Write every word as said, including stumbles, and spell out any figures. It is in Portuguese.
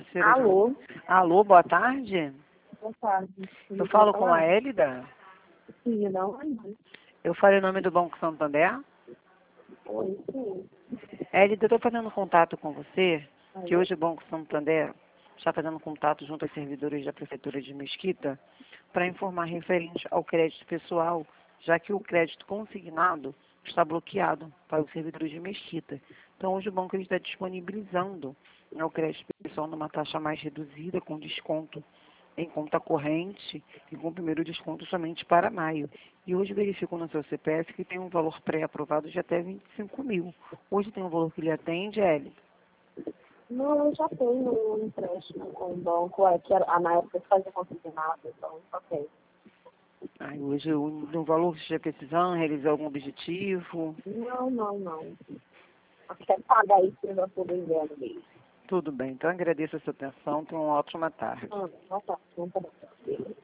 financeira de... Alô? Alô, boa tarde. Boa tarde. Eu falo com a Hélida. Sim, não, não. Eu falei o nome do Banco Santander. Oi, sim. Hélida, eu estou fazendo contato com você, que Alô? hoje o Banco Santander está fazendo contato junto aos servidores da Prefeitura de Mesquita para informar referente ao crédito pessoal, já que o crédito consignado está bloqueado para os servidores de Mesquita. Então, hoje o banco ele está disponibilizando, né, o crédito pessoal numa taxa mais reduzida, com desconto em conta corrente e com o primeiro desconto somente para maio. E hoje verifico no seu C P F que tem um valor pré-aprovado de até vinte e cinco mil. Hoje tem um valor que lhe atende, Hélida? Não, eu já tenho um empréstimo com o banco, é que era, na época eu fazia consignado, então ok. Ai, hoje o no valor que você está precisando, realizar algum objetivo? Não, não, não. Eu quero pagar isso que eu já estou devendo mesmo. Tudo bem, então agradeço a sua atenção, tenha uma ótima tarde. Ah, tá, tá, tá bom.